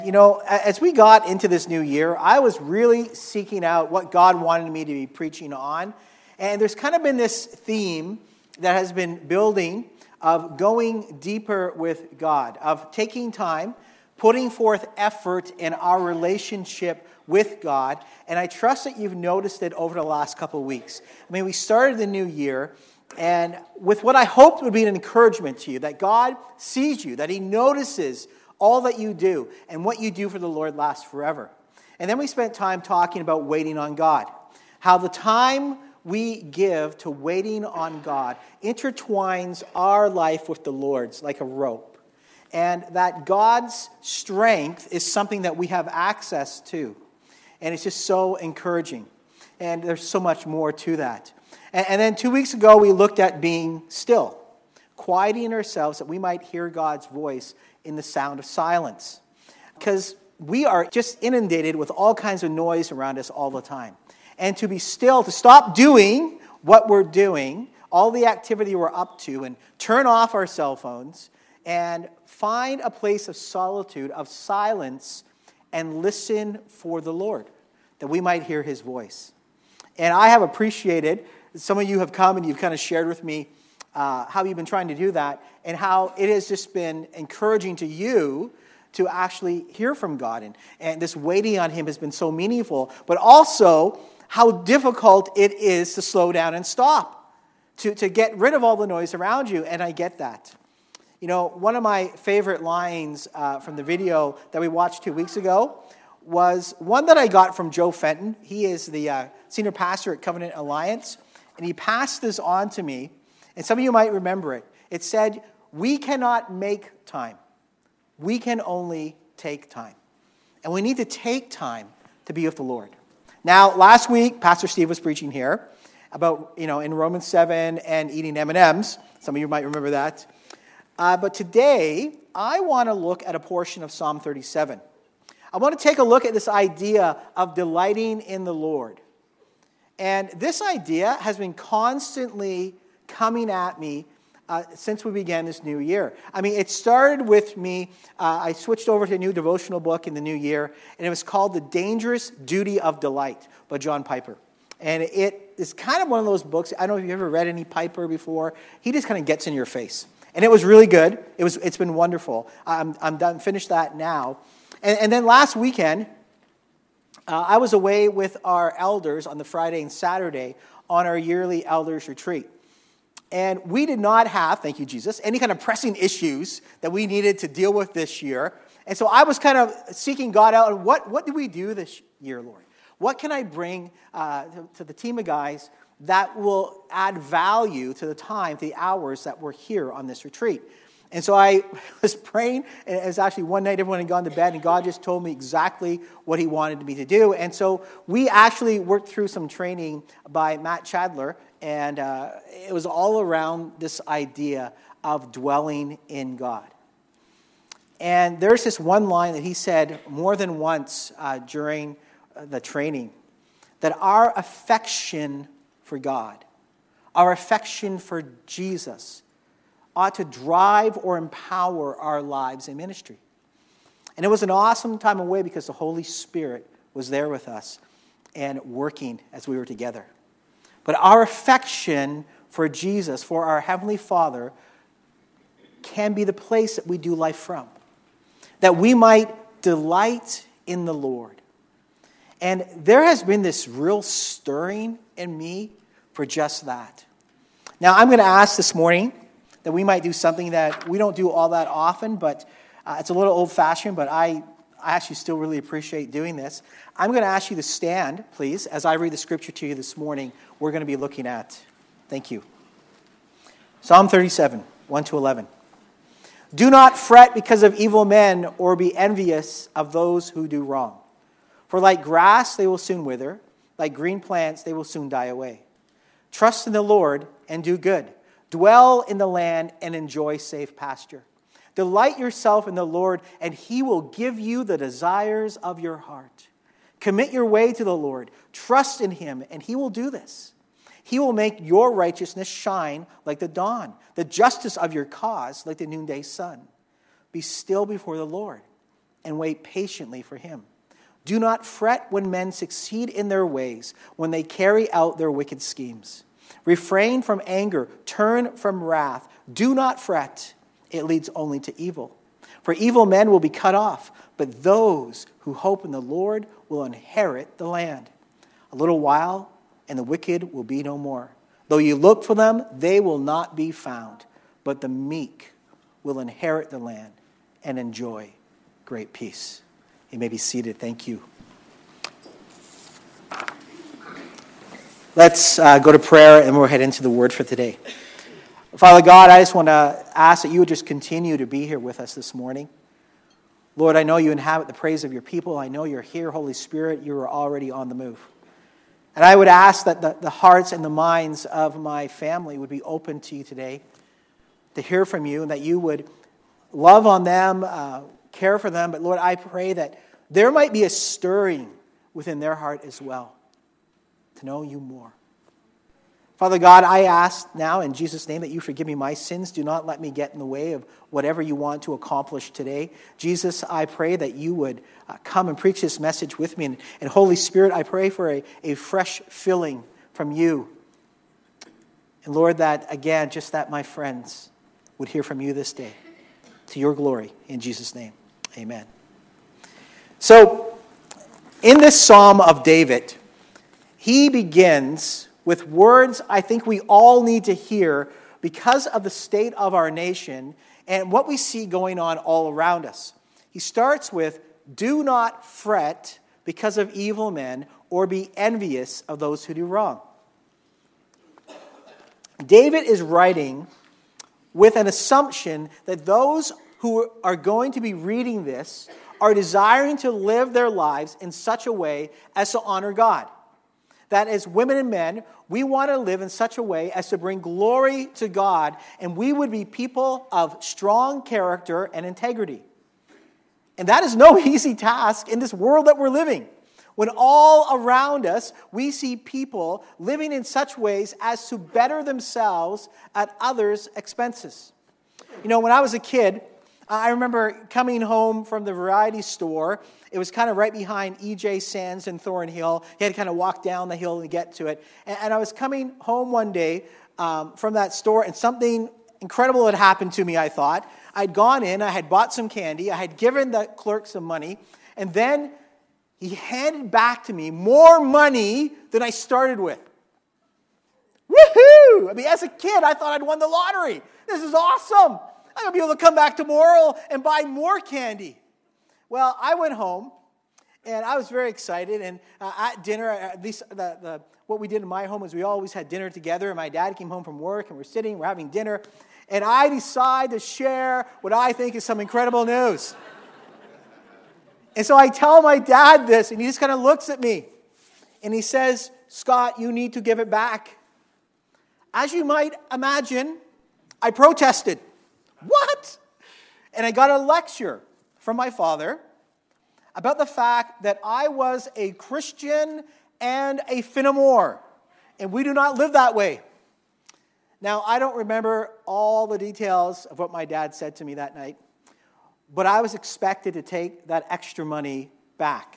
You know, as we got into this new year, I was really seeking out what God wanted me to be preaching on. And there's kind of been this theme that has been building of going deeper with God, of taking time, putting forth effort in our relationship with God. And I trust that you've noticed it over the last couple of weeks. I mean, we started the new year, and with what I hoped would be an encouragement to you, that God sees you, that He notices all that you do, and what you do for the Lord lasts forever. And then we spent time talking about waiting on God, how the time we give to waiting on God intertwines our life with the Lord's like a rope, and that God's strength is something that we have access to. And it's just so encouraging. And there's so much more to that. And then 2 weeks ago, we looked at being still, quieting ourselves that we might hear God's voice in the sound of silence. Because we are just inundated with all kinds of noise around us all the time. And to be still, to stop doing what we're doing, all the activity we're up to, and turn off our cell phones and find a place of solitude, of silence, and listen for the Lord, that we might hear His voice. And I have appreciated, some of you have come and you've kind of shared with me how you've been trying to do that, and how it has just been encouraging to you to actually hear from God. And this waiting on Him has been so meaningful, but also how difficult it is to slow down and stop, to get rid of all the noise around you, and I get that. You know, one of my favorite lines from the video that we watched 2 weeks ago was one that I got from Joe Fenton. He is the senior pastor at Covenant Alliance, and he passed this on to me, and some of you might remember it. It said, "We cannot make time. We can only take time." And we need to take time to be with the Lord. Now, last week, Pastor Steve was preaching here about, in Romans 7 and eating M&Ms. Some of you might remember that. But today, I want to look at a portion of Psalm 37. I want to take a look at this idea of delighting in the Lord. And this idea has been constantly coming at me since we began this new year. I mean, it started with me, I switched over to a new devotional book in the new year, and it was called The Dangerous Duty of Delight by John Piper. And it is kind of one of those books, I don't know if you've ever read any Piper before, he just kind of gets in your face. And it was really good. It's been wonderful. I'm done, finished that now. And then last weekend, I was away with our elders on the Friday and Saturday on our yearly elders retreat. And we did not have, thank you, Jesus, any kind of pressing issues that we needed to deal with this year. And so I was kind of seeking God out. And what do we do this year, Lord? What can I bring to the team of guys that will add value to the time, to the hours that we're here on this retreat? And so I was praying, and it was actually one night everyone had gone to bed, and God just told me exactly what He wanted me to do. And so we actually worked through some training by Matt Chadler, and it was all around this idea of dwelling in God. And there's this one line that he said more than once during the training, that our affection for God, our affection for Jesus, ought to drive or empower our lives in ministry. And it was an awesome time away because the Holy Spirit was there with us and working as we were together. But our affection for Jesus, for our Heavenly Father, can be the place that we do life from, that we might delight in the Lord. And there has been this real stirring in me for just that. Now, I'm going to ask this morning that we might do something that we don't do all that often, but it's a little old-fashioned, but I actually still really appreciate doing this. I'm going to ask you to stand, please, as I read the scripture to you this morning we're going to be looking at. Thank you. Psalm 37, 1-11. "Do not fret because of evil men, or be envious of those who do wrong. For like grass they will soon wither, like green plants they will soon die away. Trust in the Lord and do good. Dwell in the land and enjoy safe pasture. Delight yourself in the Lord, and He will give you the desires of your heart. Commit your way to the Lord. Trust in Him, and He will do this. He will make your righteousness shine like the dawn, the justice of your cause like the noonday sun. Be still before the Lord and wait patiently for him. Do not fret when men succeed in their ways, when they carry out their wicked schemes. Refrain from anger, turn from wrath. Do not fret, it leads only to evil. For evil men will be cut off, but those who hope in the Lord will inherit the land. A little while, and the wicked will be no more. Though you look for them, they will not be found, but the meek will inherit the land and enjoy great peace. You may be seated. Thank you. Let's go to prayer and we'll head into the word for today. Father God, I just want to ask that you would just continue to be here with us this morning. Lord, I know you inhabit the praise of your people. I know you're here, Holy Spirit. You are already on the move. And I would ask that the hearts and the minds of my family would be open to you today to hear from you, and that you would love on them, care for them. But Lord, I pray that there might be a stirring within their heart as well to know you more. Father God, I ask now in Jesus' name that you forgive me my sins. Do not let me get in the way of whatever you want to accomplish today. Jesus, I pray that you would come and preach this message with me. And Holy Spirit, I pray for a fresh filling from you. And Lord, that again, just that my friends would hear from you this day. To your glory, in Jesus' name, amen. So, in this Psalm of David, he begins with words I think we all need to hear because of the state of our nation and what we see going on all around us. He starts with, do not fret because of evil men or be envious of those who do wrong. David is writing with an assumption that those who are going to be reading this are desiring to live their lives in such a way as to honor God. That as women and men, we want to live in such a way as to bring glory to God, and we would be people of strong character and integrity. And that is no easy task in this world that we're living. When all around us, we see people living in such ways as to better themselves at others' expenses. You know, when I was a kid, I remember coming home from the variety store. It was kind of right behind E.J. Sands in Thornhill. You had to kind of walk down the hill to get to it. And I was coming home one day from that store, and something incredible had happened to me, I thought. I'd gone in, I had bought some candy, I had given the clerk some money, and then he handed back to me more money than I started with. Woohoo! I mean, as a kid, I thought I'd won the lottery. This is awesome. I'm going to be able to come back tomorrow and buy more candy. Well, I went home, and I was very excited. And at dinner, at least what we did in my home is we always had dinner together. And my dad came home from work, and we're having dinner. And I decide to share what I think is some incredible news. And so I tell my dad this, and he just kind of looks at me. And he says, Scott, you need to give it back. As you might imagine, I protested. What? And I got a lecture from my father about the fact that I was a Christian and a Fenimore, and we do not live that way. Now, I don't remember all the details of what my dad said to me that night, but I was expected to take that extra money back.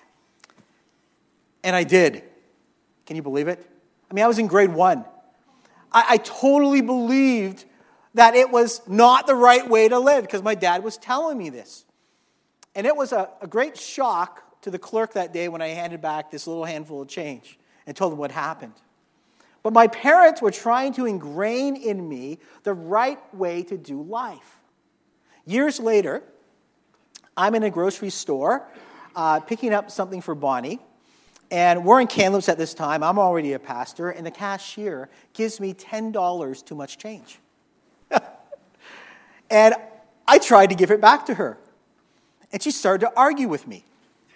And I did. Can you believe it? I mean, I was in grade 1. I totally believed that it was not the right way to live because my dad was telling me this. And it was a great shock to the clerk that day when I handed back this little handful of change and told him what happened. But my parents were trying to ingrain in me the right way to do life. Years later, I'm in a grocery store picking up something for Bonnie. And we're in Kamloops at this time. I'm already a pastor. And the cashier gives me $10 too much change. And I tried to give it back to her. And she started to argue with me.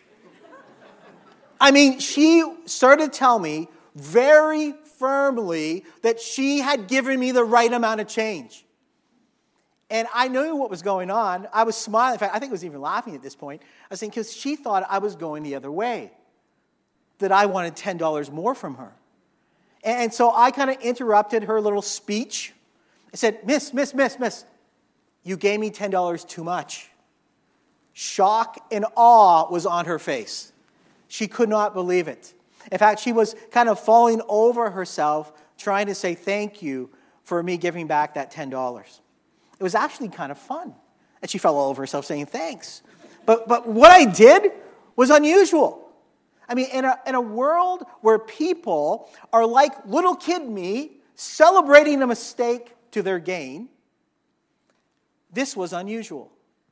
I mean, she started to tell me very firmly that she had given me the right amount of change. And I knew what was going on. I was smiling. In fact, I think I was even laughing at this point. I was saying, because she thought I was going the other way, that I wanted $10 more from her. And so I kind of interrupted her little speech. I said, Miss, you gave me $10 too much. Shock and awe was on her face. She could not believe it. In fact, she was kind of falling over herself trying to say thank you for me giving back that $10. It was actually kind of fun. And she fell all over herself saying thanks. But what I did was unusual. I mean, in a world where people are like little kid me, celebrating a mistake to their gain, this was unusual.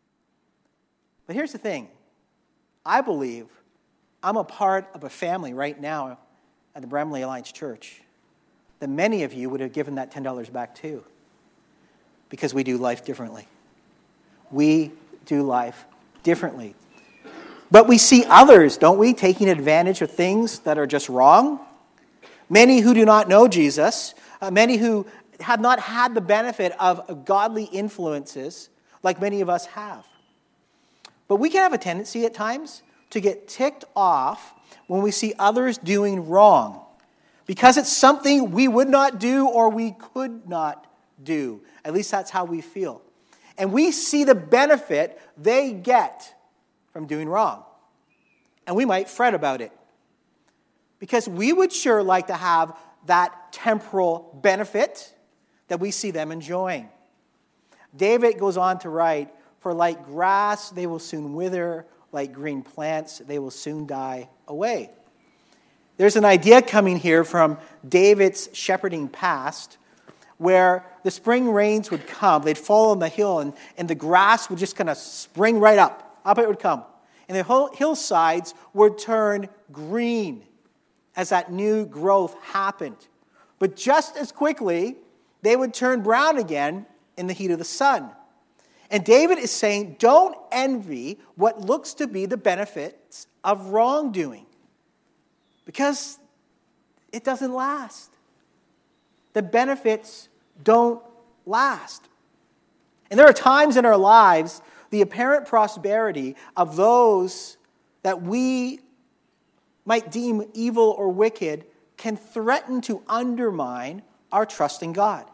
But here's the thing. I believe I'm a part of a family right now at the Bramley Alliance Church that many of you would have given that $10 back to, because we do life differently. We do life differently. But we see others, don't we, taking advantage of things that are just wrong. Many who do not know Jesus, many who have not had the benefit of godly influences like many of us have. But we can have a tendency at times to get ticked off when we see others doing wrong, because it's something we would not do or we could not do. At least that's how we feel. And we see the benefit they get from doing wrong. And we might fret about it, because we would sure like to have that temporal benefit that we see them enjoying. David goes on to write, "For like grass they will soon wither, like green plants they will soon die away." There's an idea coming here from David's shepherding past, where the spring rains would come, they'd fall on the hill, and the grass would just kind of spring right up it would come. And the whole hillsides would turn green as that new growth happened. But just as quickly, they would turn brown again in the heat of the sun. And David is saying, don't envy what looks to be the benefits of wrongdoing, because it doesn't last. The benefits don't last. And there are times in our lives, the apparent prosperity of those that we might deem evil or wicked can threaten to undermine our trust in God.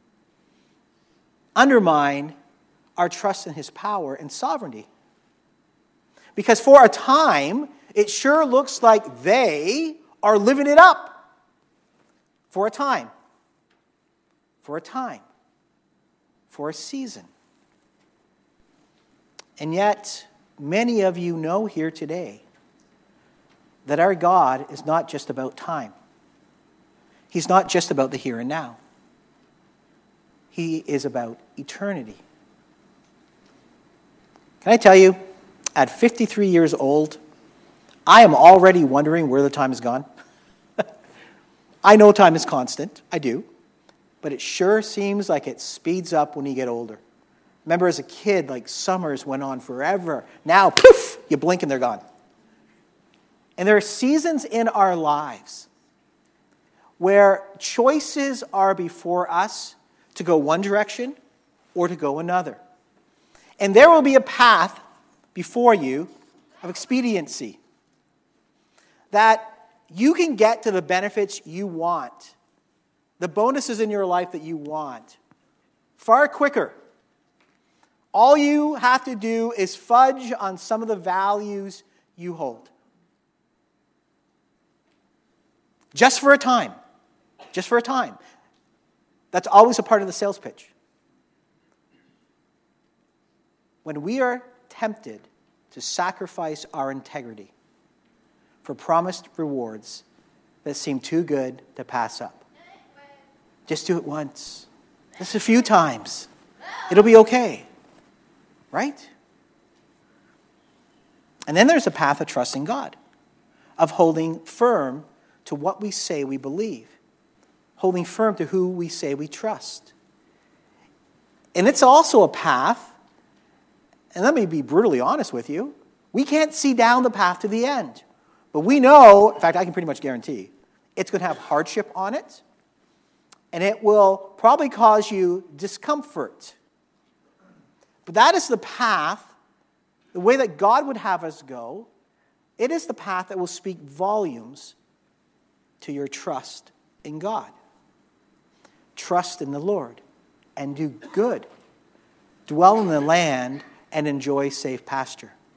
Undermine our trust in His power and sovereignty. Because for a time, it sure looks like they are living it up. For a time. For a time. For a season. And yet, many of you know here today that our God is not just about time. He's not just about the here and now. He is about eternity. Can I tell you, at 53 years old, I am already wondering where the time has gone. I know time is constant. I do. But it sure seems like it speeds up when you get older. Remember as a kid, like summers went on forever. Now, poof, you blink and they're gone. And there are seasons in our lives where choices are before us to go one direction or to go another. And there will be a path before you of expediency, that you can get to the benefits you want, the bonuses in your life that you want, far quicker. All you have to do is fudge on some of the values you hold. Just for a time. Just for a time. That's always a part of the sales pitch. When we are tempted to sacrifice our integrity for promised rewards that seem too good to pass up, just do it once. Just a few times. It'll be okay. Right? And then there's a path of trusting God, of holding firm to what we say we believe, holding firm to who we say we trust. And it's also a path, and let me be brutally honest with you, we can't see down the path to the end. But we know, in fact, I can pretty much guarantee, it's going to have hardship on it, and it will probably cause you discomfort. But that is the path, the way that God would have us go. It is the path that will speak volumes to your trust in God. Trust in the Lord and do good. Dwell in the land and enjoy safe pasture.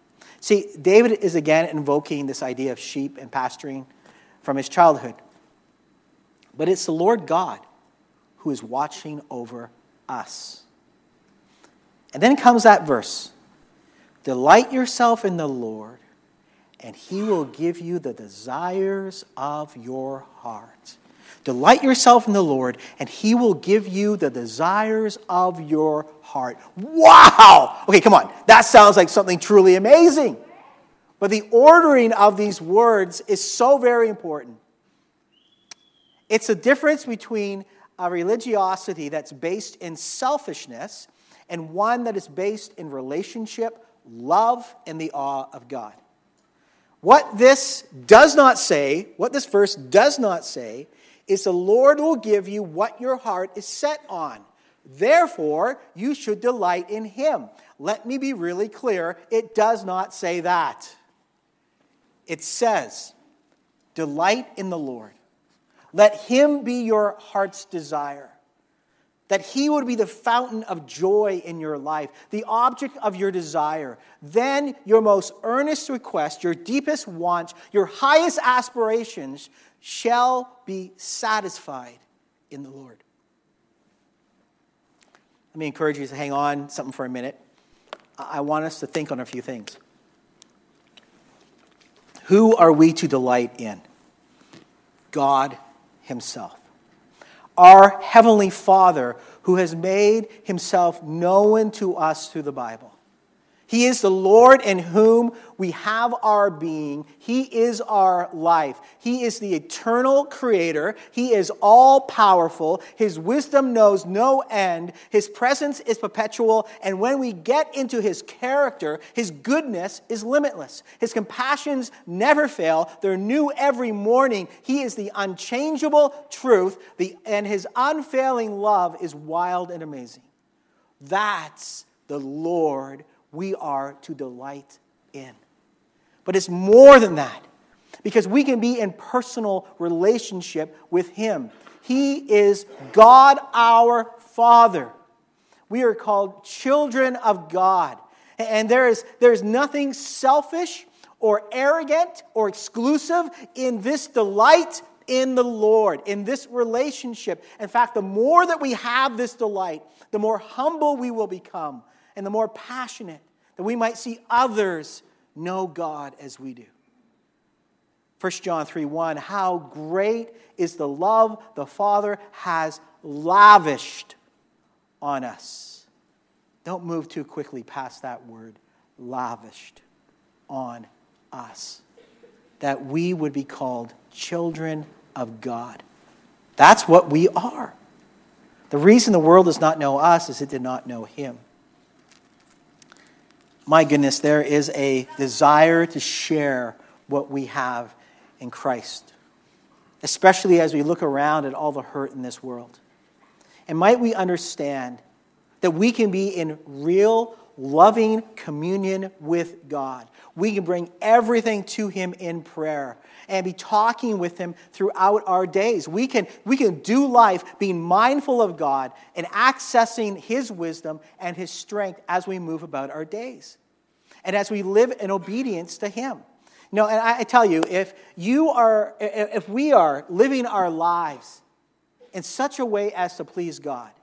See, David is again invoking this idea of sheep and pasturing from his childhood. But it's the Lord God who is watching over us. And then comes that verse. Delight yourself in the Lord, and he will give you the desires of your heart. Delight yourself in the Lord, and he will give you the desires of your heart. Wow! Okay, come on. That sounds like something truly amazing. But the ordering of these words is so very important. It's a difference between a religiosity that's based in selfishness and one that is based in relationship, love, and the awe of God. What this does not say, what this verse does not say, is the Lord will give you what your heart is set on. Therefore, you should delight in him. Let me be really clear. It does not say that. It says, delight in the Lord. Let him be your heart's desire. That he would be the fountain of joy in your life, the object of your desire. Then your most earnest request, your deepest wants, your highest aspirations shall be satisfied in the Lord. Let me encourage you to hang on something for a minute. I want us to think on a few things. Who are we to delight in? God himself. Our Heavenly Father who has made himself known to us through the Bible. He is the Lord in whom we have our being. He is our life. He is the eternal creator. He is all-powerful. His wisdom knows no end. His presence is perpetual. And when we get into his character, his goodness is limitless. His compassions never fail. They're new every morning. He is the unchangeable truth, and his unfailing love is wild and amazing. That's the Lord we are to delight in. But it's more than that, because we can be in personal relationship with him. He is God our Father. We are called children of God. And there is nothing selfish or arrogant or exclusive in this delight in the Lord, in this relationship. In fact, the more that we have this delight, the more humble we will become, and the more passionate that we might see others know God as we do. 1 John 3:1, how great is the love the Father has lavished on us. Don't move too quickly past that word, lavished on us. That we would be called children of God. That's what we are. The reason the world does not know us is it did not know him. My goodness, there is a desire to share what we have in Christ, especially as we look around at all the hurt in this world. And might we understand that we can be in real, loving communion with God. We can bring everything to him in prayer and be talking with him throughout our days. We can do life being mindful of God and accessing his wisdom and his strength as we move about our days. And as we live in obedience to him. You know, and I tell you, if we are living our lives in such a way as to please God,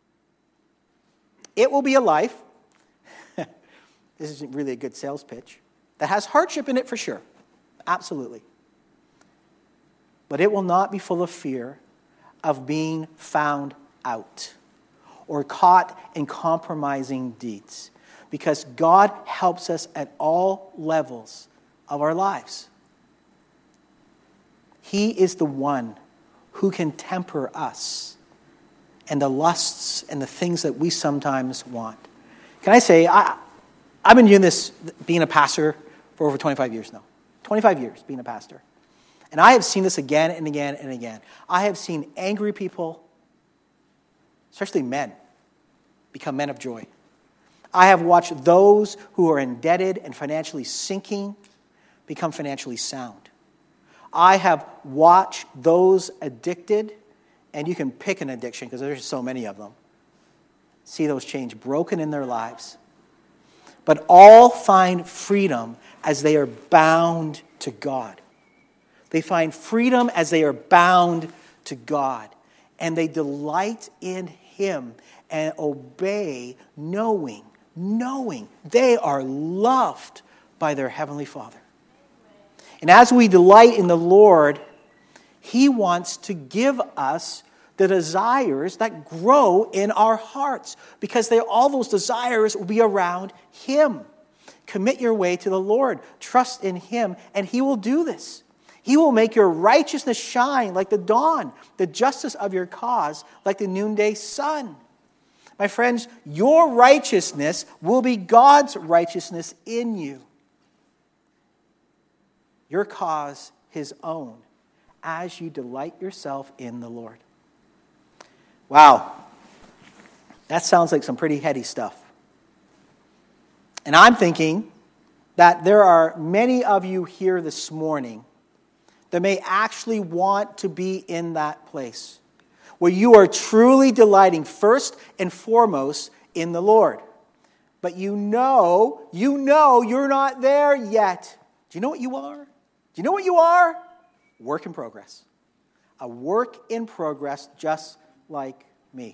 it will be a life, this isn't really a good sales pitch, that has hardship in it for sure. Absolutely. But it will not be full of fear of being found out or caught in compromising deeds. Because God helps us at all levels of our lives. He is the one who can temper us and the lusts and the things that we sometimes want. Can I say, I've been doing this, being a pastor, for over 25 years now. 25 years being a pastor. And I have seen this again and again and again. I have seen angry people, especially men, become men of joy. I have watched those who are indebted and financially sinking become financially sound. I have watched those addicted, and you can pick an addiction because there's so many of them, see those chains broken in their lives. but all find freedom as they are bound to God. They find freedom as they are bound to God. And they delight in Him and obey, knowing they are loved by their Heavenly Father. And as we delight in the Lord, He wants to give us the desires that grow in our hearts, because all those desires will be around Him. Commit your way to the Lord. Trust in Him, and He will do this. He will make your righteousness shine like the dawn, the justice of your cause like the noonday sun. My friends, your righteousness will be God's righteousness in you. Your cause, His own, as you delight yourself in the Lord. Wow. That sounds like some pretty heady stuff. And I'm thinking that there are many of you here this morning that may actually want to be in that place where you are truly delighting first and foremost in the Lord. But you know you're not there yet. Do you know what you are? Do you know what you are? Work in progress. A work in progress just like me.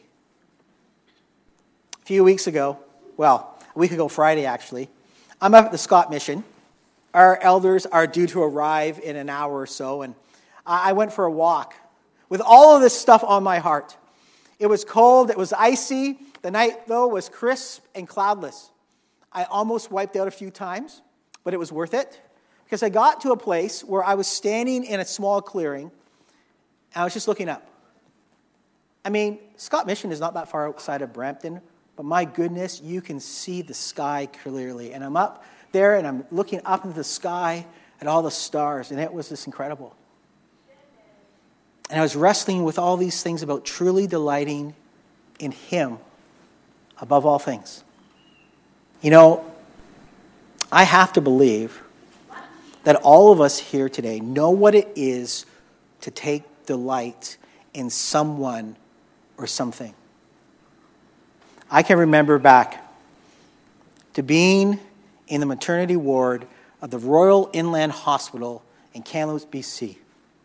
A few weeks ago, a week ago Friday actually, I'm up at the Scott Mission. Our elders are due to arrive in an hour or so, and I went for a walk with all of this stuff on my heart. It was cold, it was icy, the night, though, was crisp and cloudless. I almost wiped out a few times, but it was worth it, because I got to a place where I was standing in a small clearing, and I was just looking up. I mean, Scott Mission is not that far outside of Brampton, but my goodness, you can see the sky clearly, and I'm up there, and I'm looking up into the sky at all the stars, and it was just incredible. And I was wrestling with all these things about truly delighting in Him above all things. You know, I have to believe that all of us here today know what it is to take delight in someone or something. I can remember back to being in the maternity ward of the Royal Inland Hospital in Kamloops, BC.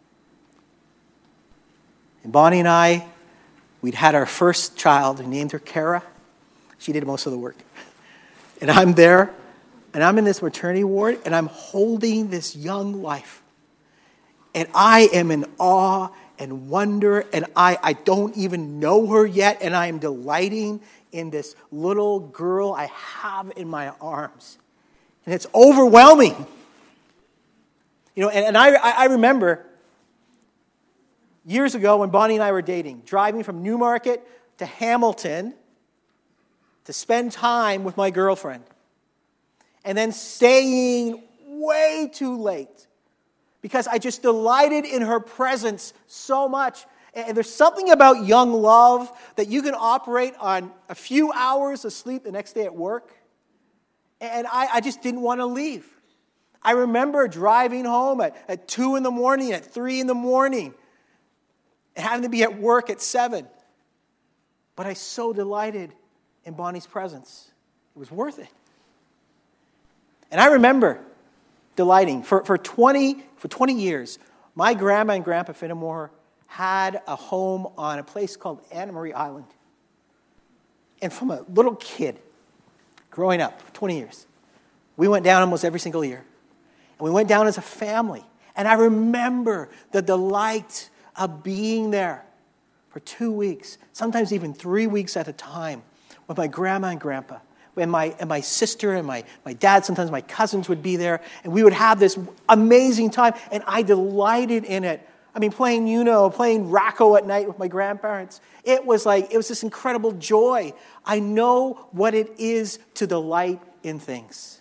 And Bonnie and I, we'd had our first child. We named her Kara. She did most of the work. And I'm there, and I'm in this maternity ward, and I'm holding this young life. And I am in awe and wonder, and I don't even know her yet, and I am delighting in this little girl I have in my arms. And it's overwhelming. You know, and I remember years ago when Bonnie and I were dating, driving from Newmarket to Hamilton to spend time with my girlfriend. And then staying way too late because I just delighted in her presence so much. And there's something about young love that you can operate on a few hours of sleep the next day at work. And I just didn't want to leave. I remember driving home at 2 in the morning, at 3 in the morning, and having to be at work at 7. But I so delighted in Bonnie's presence. It was worth it. And I remember delighting. For 20 years, my grandma and grandpa Finnemore had a home on a place called Anna Marie Island. And from a little kid, growing up, for 20 years, we went down almost every single year. And we went down as a family. And I remember the delight of being there for 2 weeks, sometimes even 3 weeks at a time, with my grandma and grandpa. And my sister and my dad, sometimes my cousins would be there. And we would have this amazing time. And I delighted in it. I mean, playing Uno, playing Racco at night with my grandparents. It was this incredible joy. I know what it is to delight in things.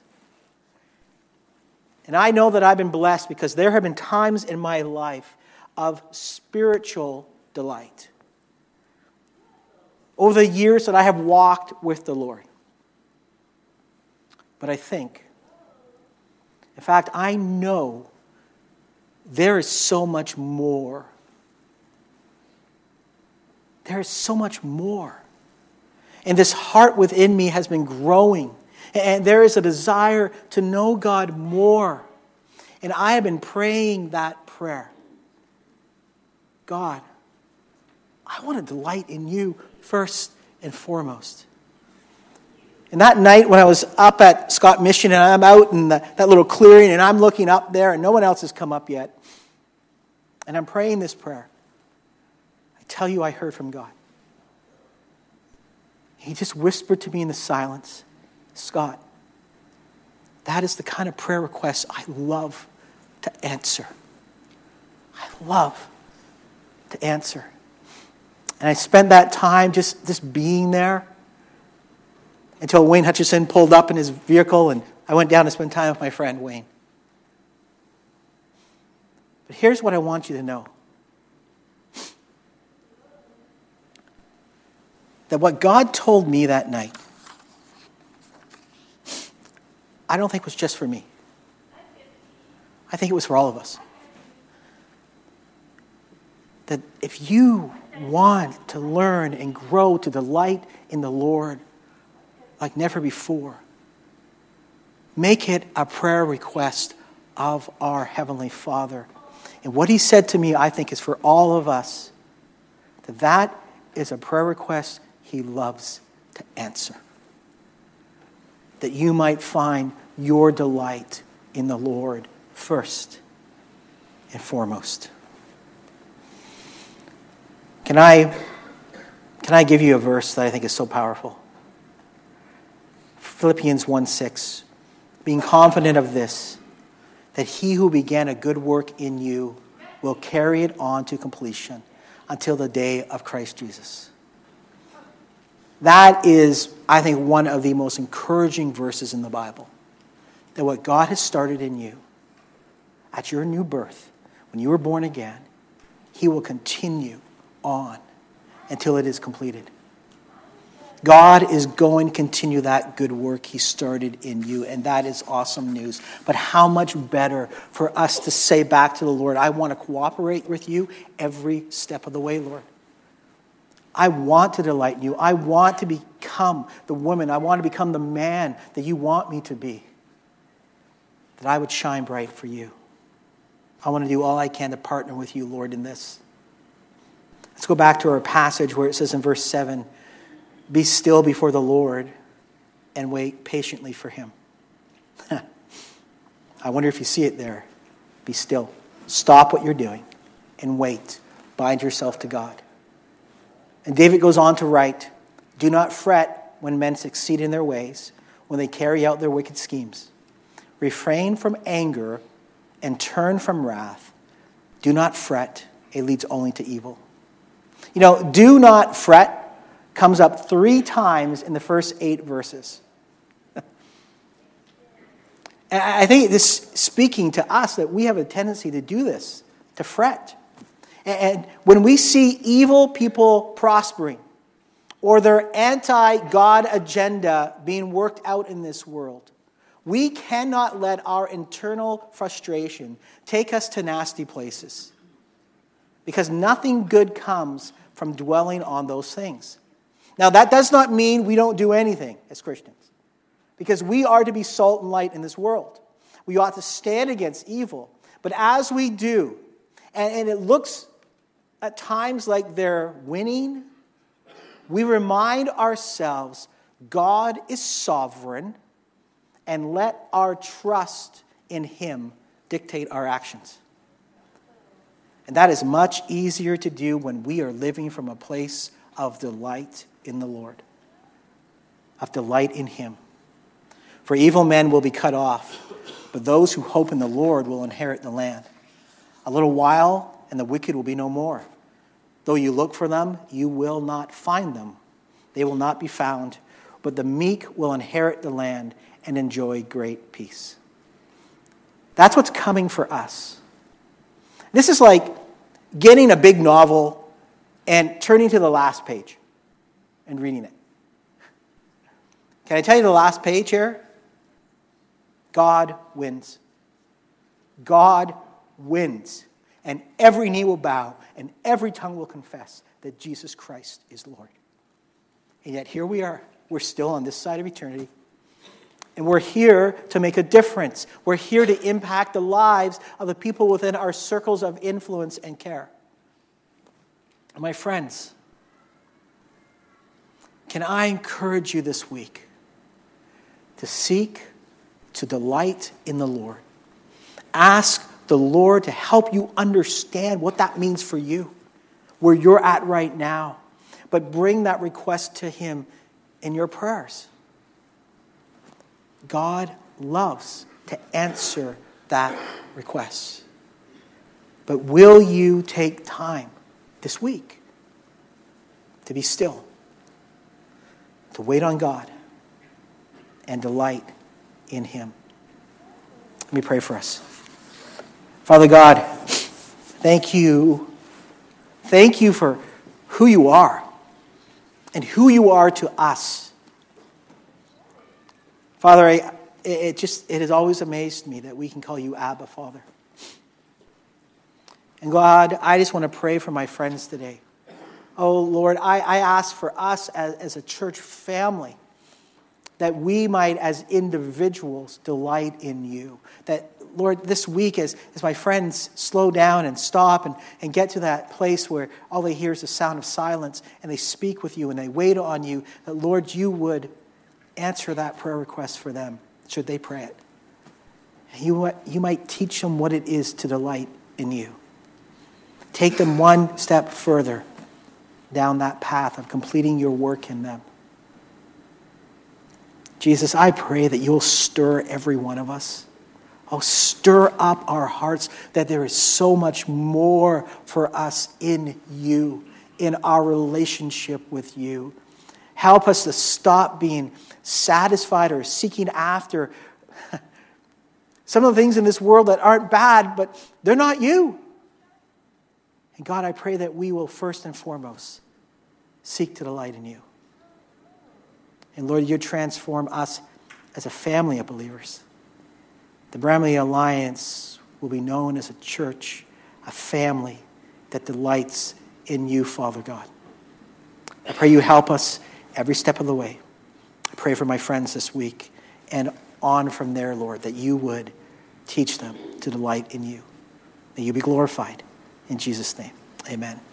And I know that I've been blessed because there have been times in my life of spiritual delight over the years that I have walked with the Lord. But I think, in fact, I know there is so much more. There is so much more. And this heart within me has been growing And there is a desire to know God more. And I have been praying that prayer. God, I want to delight in you first and foremost. And that night when I was up at Scott Mission and I'm out in that little clearing and I'm looking up there and no one else has come up yet. And I'm praying this prayer. I tell you I heard from God. He just whispered to me in the silence, Scott, that is the kind of prayer request I love to answer. I love to answer. And I spent that time just being there until Wayne Hutchison pulled up in his vehicle and I went down to spend time with my friend Wayne. But here's what I want you to know. That what God told me that night, I don't think was just for me. I think it was for all of us. That if you want to learn and grow to delight in the Lord like never before, make it a prayer request of our Heavenly Father. And what He said to me, I think, is for all of us, that is a prayer request He loves to answer. That you might find your delight in the Lord first and foremost. Can I give you a verse that I think is so powerful? Philippians 1:6. Being confident of this, that He who began a good work in you will carry it on to completion until the day of Christ Jesus. That is, I think, one of the most encouraging verses in the Bible. That what God has started in you, at your new birth, when you were born again, He will continue on until it is completed. God is going to continue that good work He started in you, and that is awesome news. But how much better for us to say back to the Lord, I want to cooperate with you every step of the way, Lord. I want to delight in you. I want to become the woman. I want to become the man that you want me to be. That I would shine bright for you. I want to do all I can to partner with you, Lord, in this. Let's go back to our passage where it says in verse 7, be still before the Lord and wait patiently for Him. I wonder if you see it there. Be still. Stop what you're doing and wait. Bind yourself to God. And David goes on to write, do not fret when men succeed in their ways, when they carry out their wicked schemes. Refrain from anger and turn from wrath. Do not fret. It leads only to evil. You know, do not fret comes up 3 times in the first 8 verses. And I think this is speaking to us that we have a tendency to do this, to fret. And when we see evil people prospering or their anti-God agenda being worked out in this world, we cannot let our internal frustration take us to nasty places. Because nothing good comes from dwelling on those things. Now, that does not mean we don't do anything as Christians. Because we are to be salt and light in this world. We ought to stand against evil. But as we do, and it looks at times like they're winning, we remind ourselves God is sovereign, and let our trust in Him dictate our actions. And that is much easier to do when we are living from a place of delight in the Lord, of delight in Him. For evil men will be cut off, but those who hope in the Lord will inherit the land. A little while, and the wicked will be no more. Though you look for them, you will not find them. They will not be found, but the meek will inherit the land and enjoy great peace. That's what's coming for us. This is like getting a big novel and turning to the last page and reading it. Can I tell you the last page here? God wins. God wins. And every knee will bow and every tongue will confess that Jesus Christ is Lord. And yet here we are. We're still on this side of eternity. And we're here to make a difference. We're here to impact the lives of the people within our circles of influence and care. And my friends, can I encourage you this week to seek to delight in the Lord? Ask the Lord to help you understand what that means for you, where you're at right now. But bring that request to Him in your prayers. God loves to answer that request. But will you take time this week to be still, to wait on God, and delight in Him? Let me pray for us. Father God, thank you. Thank you for who you are and who you are to us. Father, it has always amazed me that we can call you Abba, Father. And God, I just want to pray for my friends today. Oh, Lord, I ask for us as a church family that we might, as individuals, delight in you. That, Lord, this week, as my friends slow down and stop and get to that place where all they hear is the sound of silence and they speak with you and they wait on you, that, Lord, you would answer that prayer request for them, should they pray it. You might teach them what it is to delight in you. Take them one step further down that path of completing your work in them. Jesus, I pray that you'll stir every one of us. Oh, stir up our hearts that there is so much more for us in you, in our relationship with you. Help us to stop being satisfied or seeking after some of the things in this world that aren't bad, but they're not you. And God, I pray that we will first and foremost seek to delight in you. And Lord, you transform us as a family of believers. The Bramley Alliance will be known as a church, a family that delights in you, Father God. I pray you help us every step of the way. I pray for my friends this week and on from there, Lord, that you would teach them to delight in you. That you be glorified. In Jesus' name, amen.